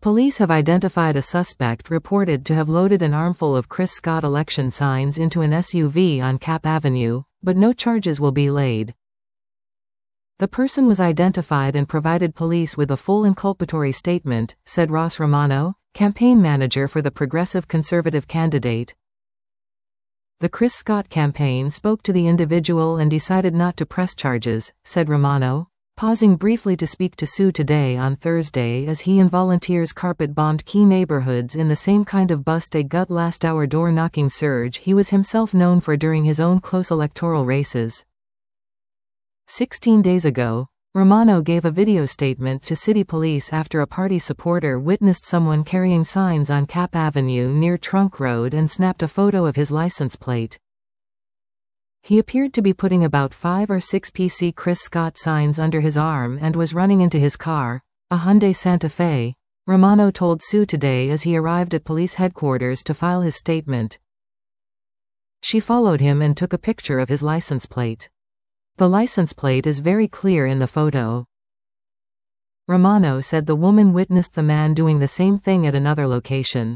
Police have identified a suspect reported to have loaded an armful of Chris Scott election signs into an SUV on Cap Avenue, but no charges will be laid. The person was identified and provided police with a full inculpatory statement, said Ross Romano, campaign manager for the Progressive Conservative candidate. The Chris Scott campaign spoke to the individual and decided not to press charges, said Romano, pausing briefly to speak to Sue Today on Thursday as he and volunteers carpet-bombed key neighborhoods in the same kind of bust-a-gut last-hour door-knocking surge he was himself known for during his own close electoral races. 16 days ago, Romano gave a video statement to city police after a party supporter witnessed someone carrying signs on Cap Avenue near Trunk Road and snapped a photo of his license plate. He appeared to be putting about 5 or 6 PC Chris Scott signs under his arm and was running into his car, a Hyundai Santa Fe, Romano told Sue Today as he arrived at police headquarters to file his statement. She followed him and took a picture of his license plate. The license plate is very clear in the photo. Romano said the woman witnessed the man doing the same thing at another location.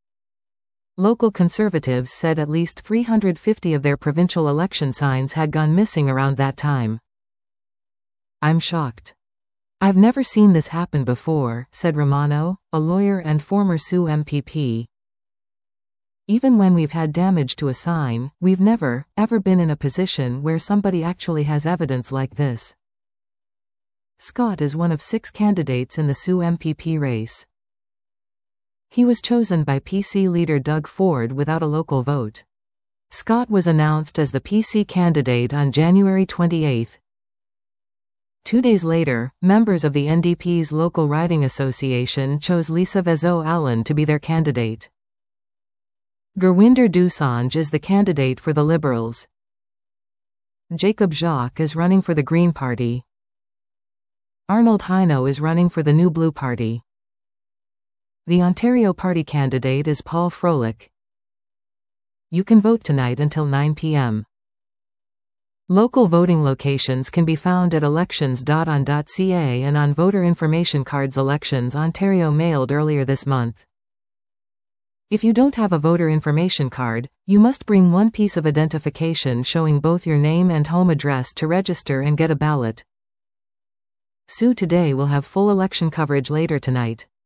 Local conservatives said at least 350 of their provincial election signs had gone missing around that time. "I'm shocked. I've never seen this happen before," said Romano, a lawyer and former Soo MPP. "Even when we've had damage to a sign, we've never, ever been in a position where somebody actually has evidence like this." Scott is one of 6 candidates in the Soo MPP race. He was chosen by PC leader Doug Ford without a local vote. Scott was announced as the PC candidate on January 28. 2 days later, members of the NDP's local riding association chose Lisa Vezo-Allen to be their candidate. Gurwinder Dosanjh is the candidate for the Liberals. Jacob Jacques is running for the Green Party. Arnold Heino is running for the New Blue Party. The Ontario Party candidate is Paul Froelich. You can vote tonight until 9 p.m. Local voting locations can be found at elections.on.ca and on voter information cards. Elections Ontario mailed earlier this month. If you don't have a voter information card, you must bring one piece of identification showing both your name and home address to register and get a ballot. Sue Today will have full election coverage later tonight.